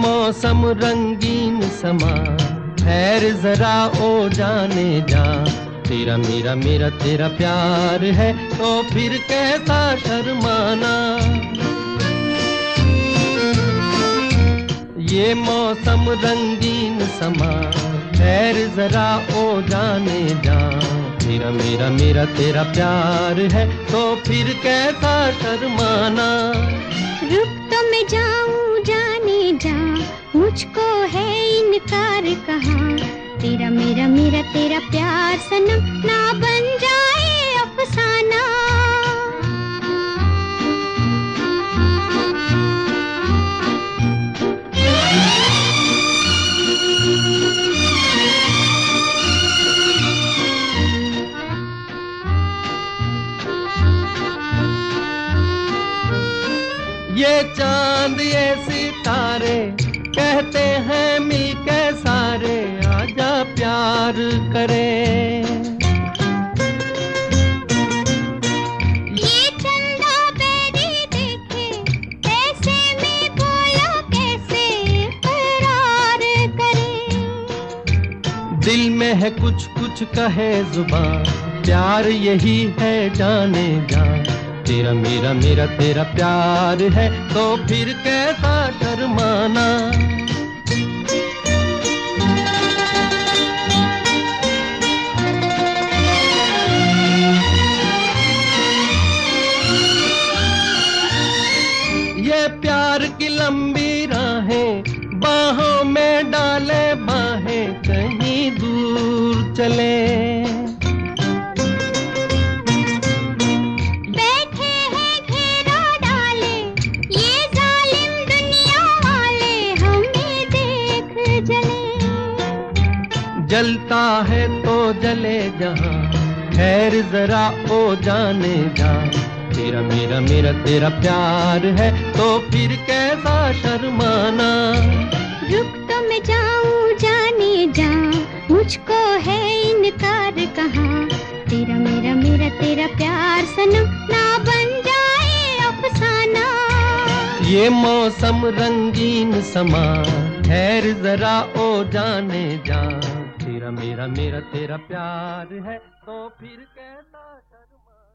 मौसम रंगीन समा, ठहर जरा ओ जाने जा। तेरा मेरा मेरा तेरा प्यार है तो फिर कैसा शर्माना। ये मौसम रंगीन समा, ठहर जरा ओ जाने जा। तेरा मेरा मेरा तेरा प्यार है तो फिर कैसा शर्माना। रुक तो मैं जाऊं जाने जा, मुझको है इनकार कहाँ। तेरा मेरा मेरा तेरा प्यार सनम ना बन जाए अफसाना। ये चांद ये सितारे कहते हैं मिलके सारे, आजा प्यार करें। ये चंदा बेरी देखे ऐसे में बोलो कैसे करार करें। दिल में है कुछ कुछ कहे जुबान, प्यार यही है जाने जा। तेरा मेरा मेरा तेरा प्यार है तो फिर कैसा शर्माना। ये प्यार की लंबी राहें, बाहों में डाले बाहें, कहीं दूर चले। जलता है तो जले जहां, खैर जरा ओ जाने जा। तेरा मेरा मेरा तेरा प्यार है तो फिर कैसा शर्माना। रुक तो मैं जाऊं जाने जा, मुझको है इनकार कहाँ। तेरा मेरा मेरा तेरा प्यार सनम ना बन जाए अफसाना। ये मौसम रंगीन समा, ठहर जरा ओ जाने जा। तेरा मेरा मेरा तेरा प्यार है तो फिर कैसा शर्मा।